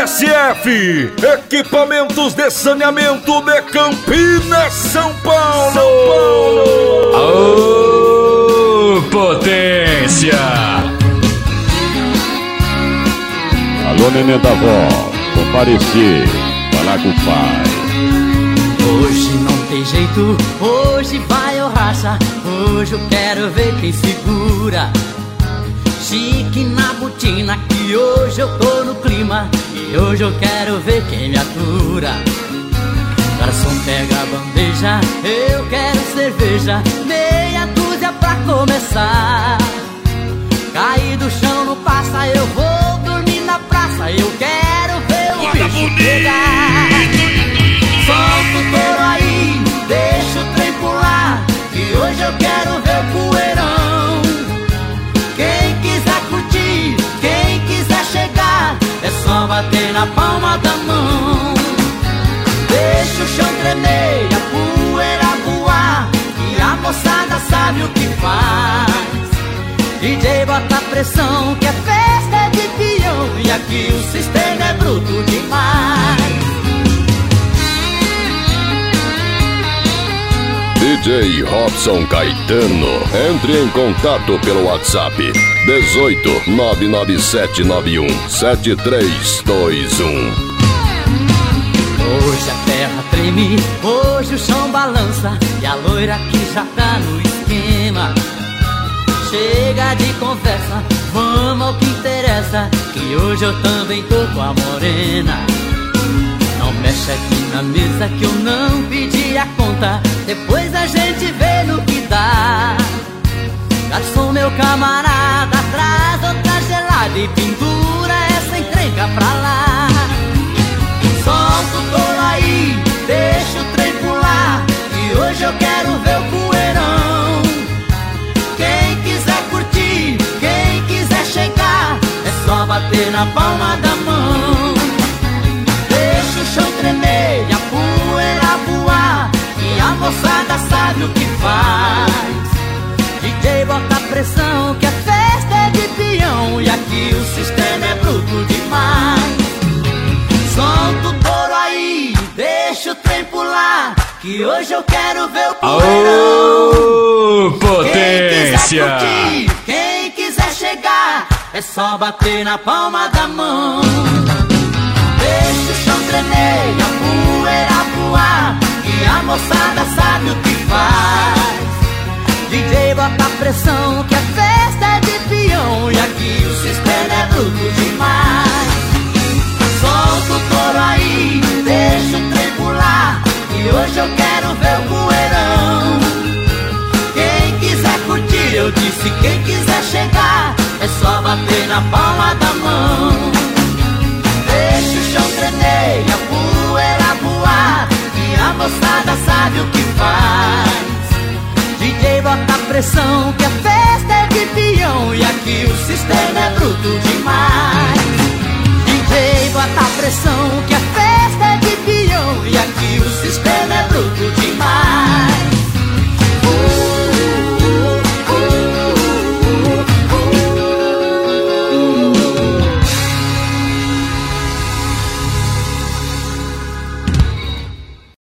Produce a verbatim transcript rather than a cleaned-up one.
S F, equipamentos de saneamento de Campinas, São Paulo. São Paulo. Aô, potência! Alô, neném da avó, comparecer, falar com o pai. Hoje não tem jeito, hoje vai ou racha. Hoje eu quero ver quem segura. Chique na botina, que hoje eu tô no clima. E hoje eu quero ver quem me atura. Garçom, pega a bandeja, eu quero cerveja. Meia dúzia pra começar. Cair do chão não passa, eu vou dormir na praça. Eu quero ver o bicho pegar. Solta o touro aí, deixa o trem pular. E hoje eu quero ver o poeirão. Quem quiser curtir, quem quiser chegar, é só bater na palma da mão. Deixa o chão tremer e a poeira voar, e a moçada sabe o que faz. D J bota pressão, que é festa de peão, e aqui o sistema é bruto demais. D J Robson Caetano, entre em contato pelo WhatsApp dezoito nove nove sete nove um sete três dois um. Hoje a terra treme, hoje o chão balança, e a loira que já tá no esquema. Chega de conversa, vamos ao que interessa, que hoje eu também tô com a morena. Não mexe aqui na mesa que eu não pedi a conta, depois a gente vê no que dá. Garçom, meu camarada, traz outra gelada e pendura essa encrenca pra lá. Solta o touro aí, deixa o trem pular, e hoje eu quero ver o poeirão. Quem quiser curtir, quem quiser chegar, é só bater na palma da mão. Deixa o chão tremer e a poeira voar, e a moçada sabe o que faz. D J bota pressão, que a festa é de peão, e aqui o sistema é bruto demais. Solta o touro aí, deixa o trem pular, que hoje eu quero ver o poeirão. Aô, potência! Quem quiser curtir, quem quiser chegar, é só bater na palma da mão. Deixa o chão tremer e a poeira voar, e a moçada sabe o que faz. D J bota pressão, que a festa é de peão, e aqui o sistema é bruto demais. Solta o touro aí, deixa o trem pular, e hoje eu quero ver o poeirão. Quem quiser curtir, eu disse, quem quiser chegar, é só bater na palma da mão. Deixa o chão tremer e a poeira voar, e a moçada sabe o que faz. D J bota pressão, que a festa é de peão, e aqui o sistema é bruto demais. D J bota pressão, que a festa é de peão, e aqui o sistema é bruto demais.